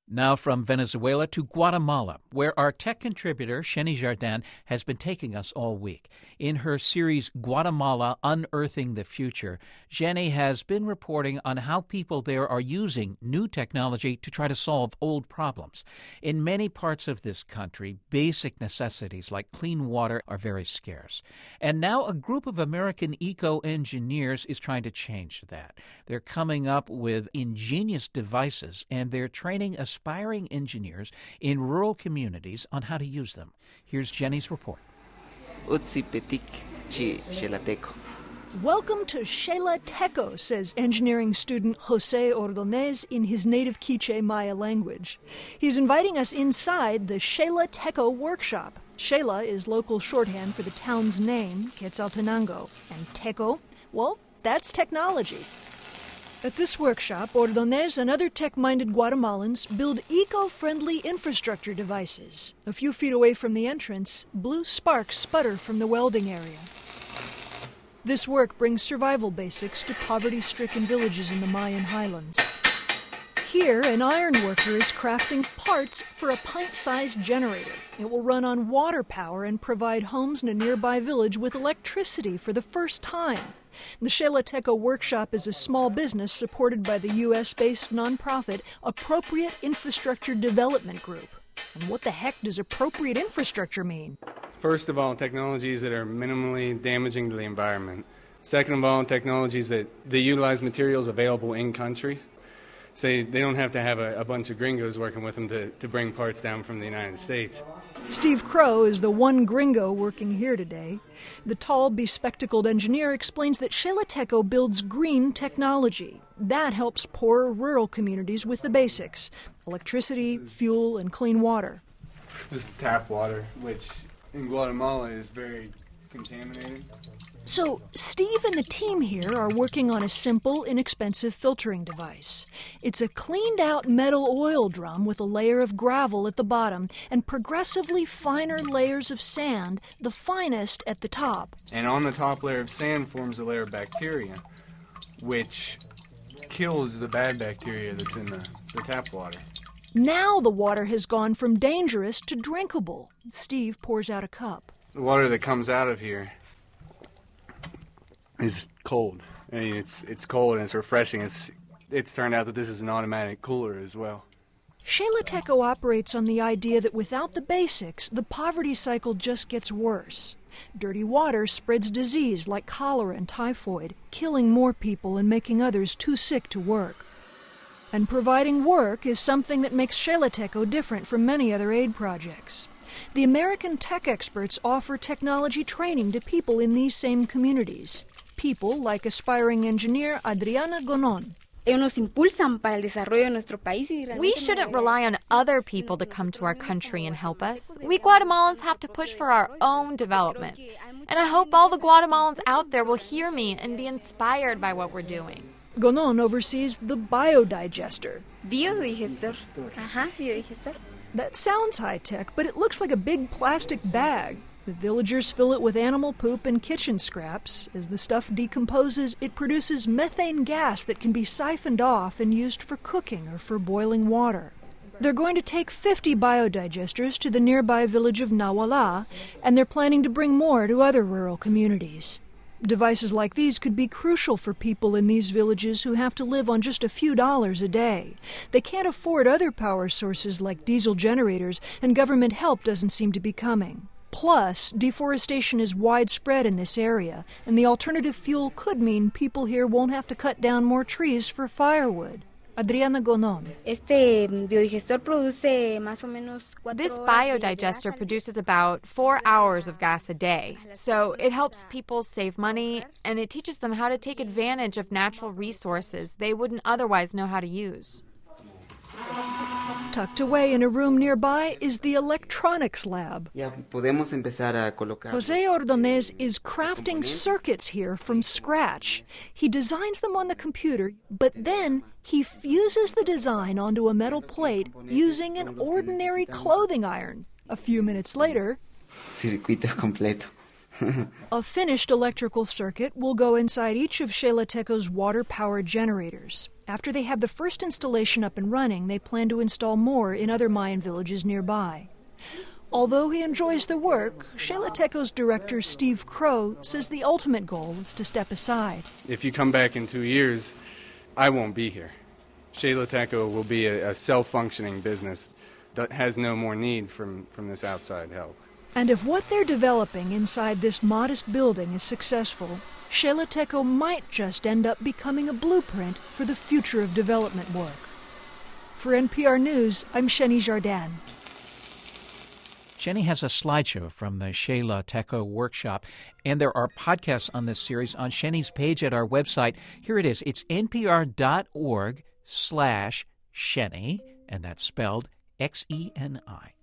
Now from Venezuela to Guatemala, where our tech contributor, Sheni Jardin, has been taking us all week. In her series Guatemala Unearthing the Future, Sheni has been reporting on how people there are using new technology to try to solve old problems. In many parts of this country, basic necessities like clean water are very scarce. And now a group of American eco-engineers is trying to change that. They're coming up with ingenious devices, and they're training aspiring engineers in rural communities on how to use them. Here's Jenny's report. Welcome to Xelateco, says engineering student Jose Ordonez in his native Quiche Maya language. He's inviting us inside the Xelateco workshop. Xela is local shorthand for the town's name, Quetzaltenango, and teco, well, that's technology. At this workshop, Ordonez and other tech-minded Guatemalans build eco-friendly infrastructure devices. A few feet away from the entrance, blue sparks sputter from the welding area. This work brings survival basics to poverty-stricken villages in the Mayan highlands. Here, an iron worker is crafting parts for a pint-sized generator. It will run on water power and provide homes in a nearby village with electricity for the first time. The Xelateco workshop is a small business supported by the U.S.-based nonprofit Appropriate Infrastructure Development Group. And what the heck does appropriate infrastructure mean? First of all, technologies that are minimally damaging to the environment. Second of all, technologies that they utilize materials available in country. Say they don't have to have a bunch of gringos working with them to bring parts down from the United States. Steve Crow is the one gringo working here today. The tall, bespectacled engineer explains that Xelateco builds green technology. That helps poorer rural communities with the basics: electricity, fuel, and clean water. Just tap water, which in Guatemala is very contaminated. So Steve and the team here are working on a simple, inexpensive filtering device. It's a cleaned-out metal oil drum with a layer of gravel at the bottom and progressively finer layers of sand, the finest at the top. And on the top layer of sand forms a layer of bacteria, which kills the bad bacteria that's in the tap water. Now the water has gone from dangerous to drinkable. Steve pours out a cup. The water that comes out of here is cold. I mean, it's cold and it's refreshing. It's turned out that this is an automatic cooler as well. Xelateco operates on the idea that without the basics, the poverty cycle just gets worse. Dirty water spreads disease like cholera and typhoid, killing more people and making others too sick to work. And providing work is something that makes Xelateco different from many other aid projects. The American tech experts offer technology training to people in these same communities. People like aspiring engineer Adriana Gonon. We shouldn't rely on other people to come to our country and help us. We Guatemalans have to push for our own development. And I hope all the Guatemalans out there will hear me and be inspired by what we're doing. Gonon oversees the biodigester. Biodigestor. That sounds high-tech, but it looks like a big plastic bag. The villagers fill it with animal poop and kitchen scraps. As the stuff decomposes, it produces methane gas that can be siphoned off and used for cooking or for boiling water. They're going to take 50 biodigesters to the nearby village of Nawala, and they're planning to bring more to other rural communities. Devices like these could be crucial for people in these villages who have to live on just a few dollars a day. They can't afford other power sources like diesel generators, and government help doesn't seem to be coming. Plus, deforestation is widespread in this area, and the alternative fuel could mean people here won't have to cut down more trees for firewood. Adriana Gonon. This biodigester produces about 4 hours of gas a day. So it helps people save money, and it teaches them how to take advantage of natural resources they wouldn't otherwise know how to use. Tucked away in a room nearby is the electronics lab. Jose Ordonez is crafting circuits here from scratch. He designs them on the computer, but then he fuses the design onto a metal plate using an ordinary clothing iron. A few minutes later, Circuito completo. A finished electrical circuit will go inside each of Xelateco's water-powered generators. After they have the first installation up and running, they plan to install more in other Mayan villages nearby. Although he enjoys the work, Xelateco's director Steve Crow says the ultimate goal is to step aside. If you come back in 2 years, I won't be here. Xelateco will be a self-functioning business that has no more need from this outside help. And if what they're developing inside this modest building is successful, Xelateco might just end up becoming a blueprint for the future of development work. For NPR News, I'm Sheni Jardin. Jenny has a slideshow from the Xelateco workshop, and there are podcasts on this series on Sheni's page at our website. Here it is. It's npr.org/Sheni, and that's spelled Xeni.